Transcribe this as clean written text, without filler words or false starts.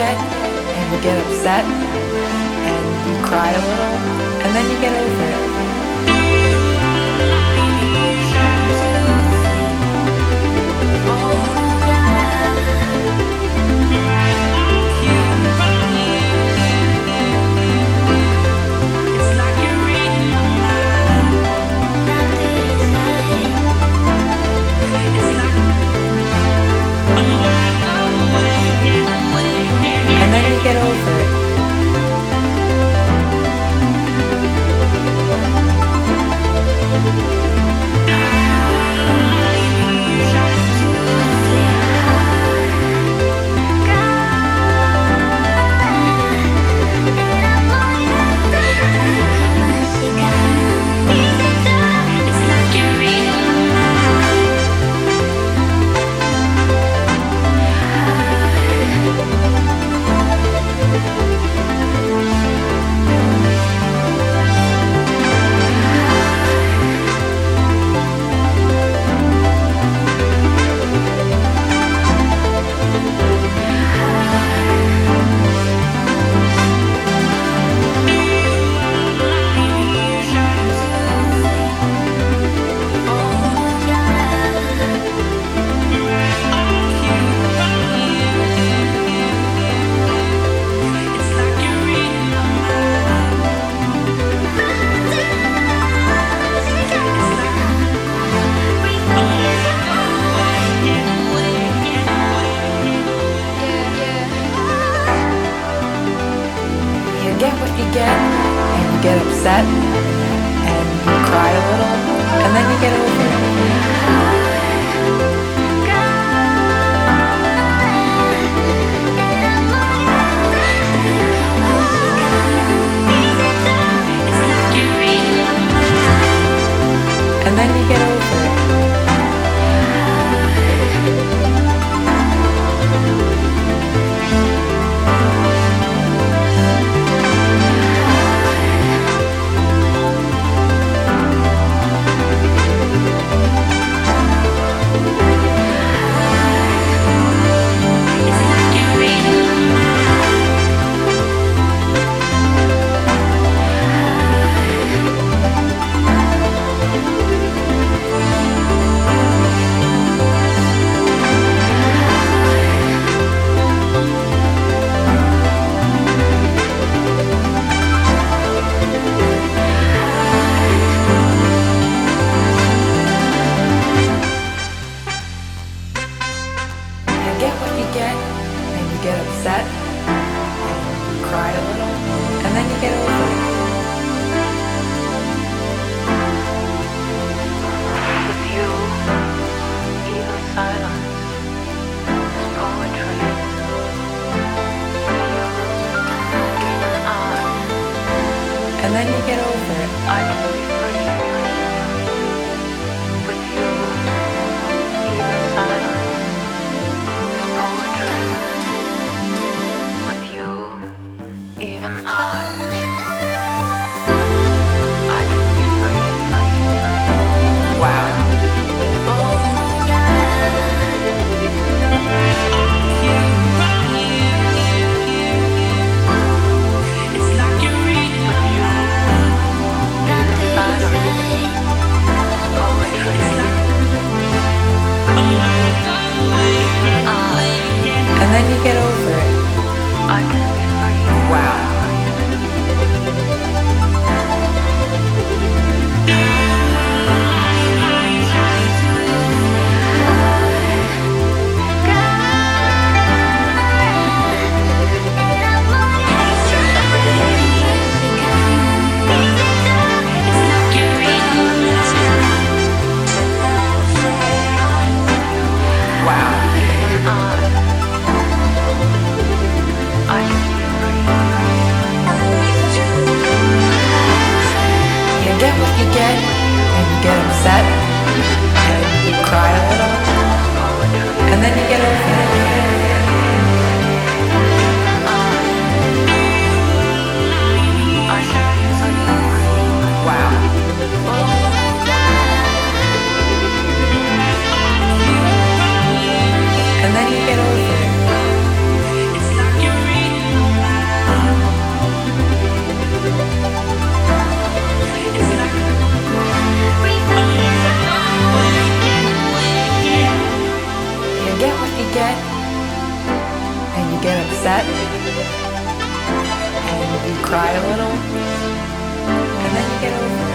get, and you get upset, and you cry a little, and then you get over it. And then you get over it. Get what you get, and you get upset, and you cry a little, and then you get over it. And then you get over it. Get what you get, and you get upset, and you cry a little, and then you get over it. With you, even silence is poetry. Even I, And then you get over it. I can be free. With you, even silence. With you, even I can be free. Wow. And then you get over it. I can be free. Wow. and you cry a little, and then you get over it.